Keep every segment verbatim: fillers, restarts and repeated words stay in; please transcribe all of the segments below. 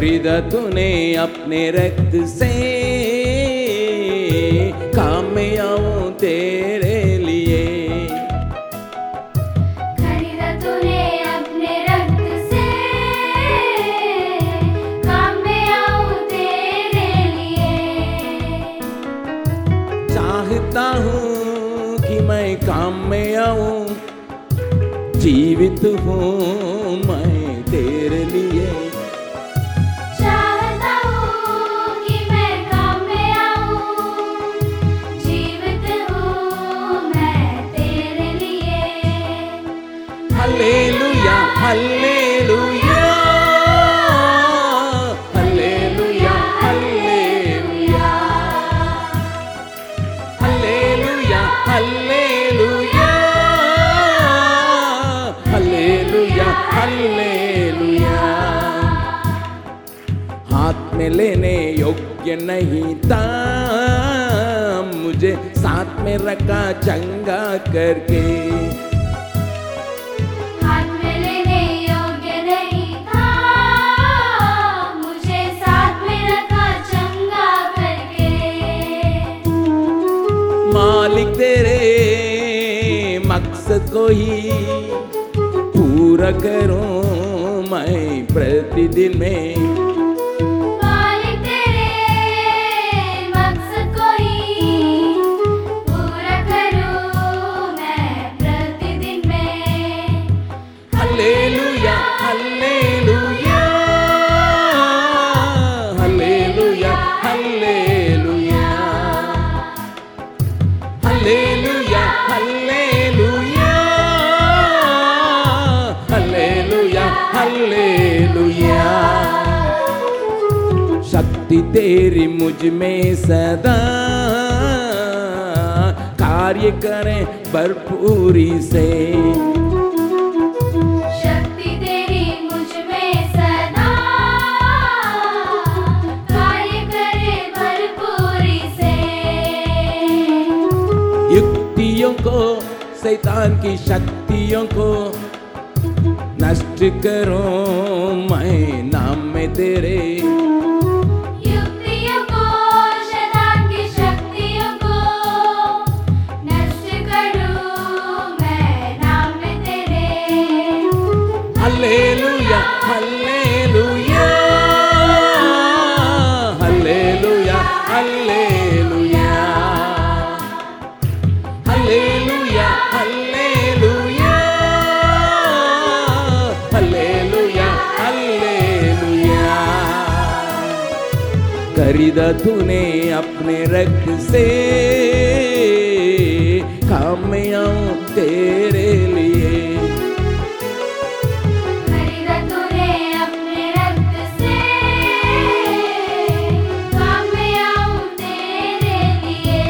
खरीदा तूने अपने रक्त से, काम में आऊं तेरे लिए। खरीदा तूने अपने रक्त से, काम में आऊं तेरे लिए। चाहता हूँ कि मैं काम में आऊं, जीवित हूँ मैं तेरे लिए। चाहता हूँ कि मैं काम में आऊं, जीवित हूँ मैं तेरे लिए। Hallelujah hallelujah hallelujah hallelujah hallelujah hallelujah hallelujah hallelujah. हाथ में लेने योग्य नहीं था, मुझे साथ में रखा चंगा करके। हाथ में लेने योग्य नहीं था, मुझे साथ में रखा चंगा करके। मालिक तेरे मकसद को ही पूरा करूं मैं प्रतिदिन में। मालिक तेरे मकसद को ही पूरा करूं मैं प्रतिदिन में। Hallelujah hallelujah hallelujah hallelujah hallelujah hallelujah hallelujah hallelujah. शक्ति तेरी मुझ में सदा कार्य करे भरपूरी से। शक्ति तेरी मुझ में सदा कार्य करे भरपूरी से। युक्तियों को, शैतान की शक्तियों को नष्ट करूं मैं नाम में तेरे। युक्तियों को, शैतान की शक्तियों को नष्ट करूं मैं नाम में तेरे। Hallelujah hallelujah hallelujah hallelujah hallelujah hallelujah hallelujah hallelujah. खरीदा तूने अपने रक्त से, काम में आऊं तेरे लिए। खरीदा तूने अपने रक्त से, काम में आऊं तेरे लिए।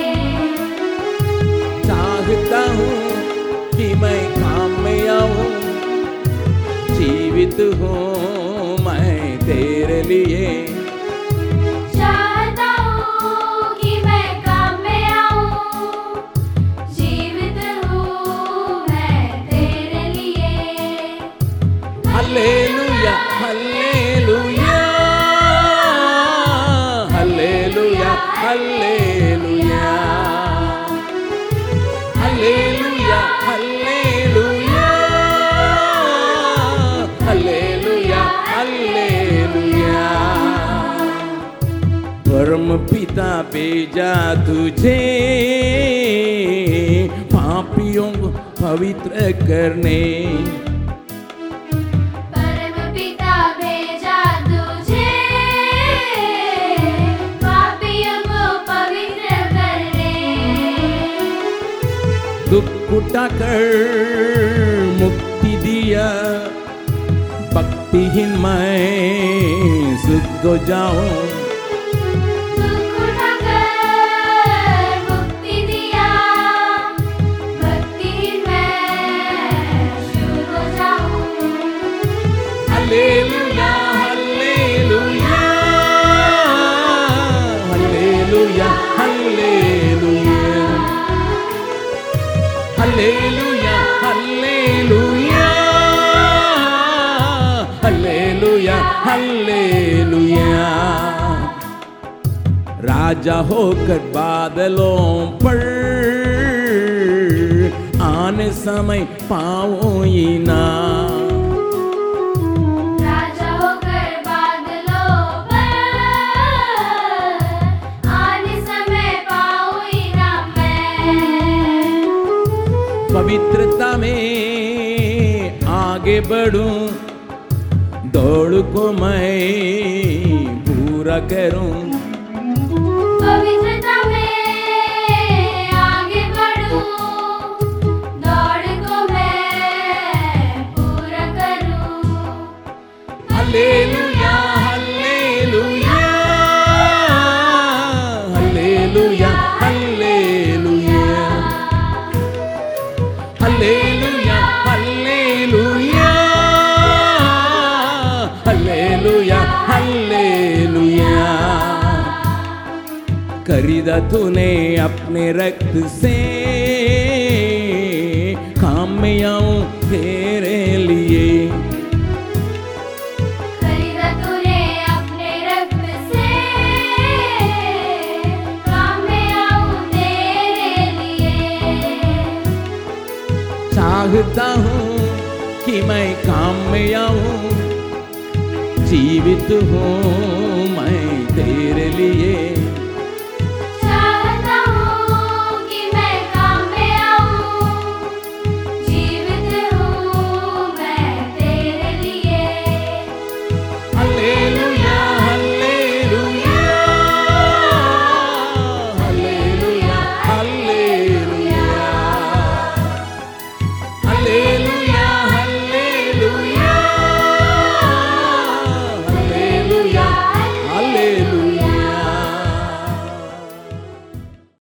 चाहता हूँ कि मैं काम में आऊं, जीवित हूँ मैं तेरे लिए। चाहता हूँ कि मैं काम में आऊं, जीवित हूँ मैं तेरे लिए। Hallelujah hallelujah hallelujah hallelujah hallelujah hallelujah hallelujah hallelujah. परम पिता भेजा तुझे पापियों को पवित्र करने। परम पिता भेजा तुझे पापियों को पवित्र करने। दुख उठाकर मुक्ति दिया, भक्तिहीन मैं शुद्ध हो जाऊं। दुख उठाकर मुक्ति दिया, भक्तिहीन मैं शुद्ध हो जाऊं। Hallelujah hallelujah hallelujah hallelujah hallelujah hallelujah hallelujah hallelujah. राजा होकर बादलों पर आने समय पाऊं ही ना। राजा होकर बादलों पर आने समय पाऊं ही ना मैं। पवित्रता में आगे बढ़ूं, दौड़ को मैं पूरा करूं। पवित्रता में आगे बढ़ूं, दौड़ को मैं पूरा करूं। Hallelujah hallelujah hallelujah hallelujah hallelujah hallelujah hallelujah hallelujah. खरीदा तूने अपने रक्त से, काम में आऊं तेरे लिए। खरीदा तूने अपने रक्त से, काम में आऊं तेरे लिए। चाहता हूँ कि मैं काम में आऊं, जीवित हूँ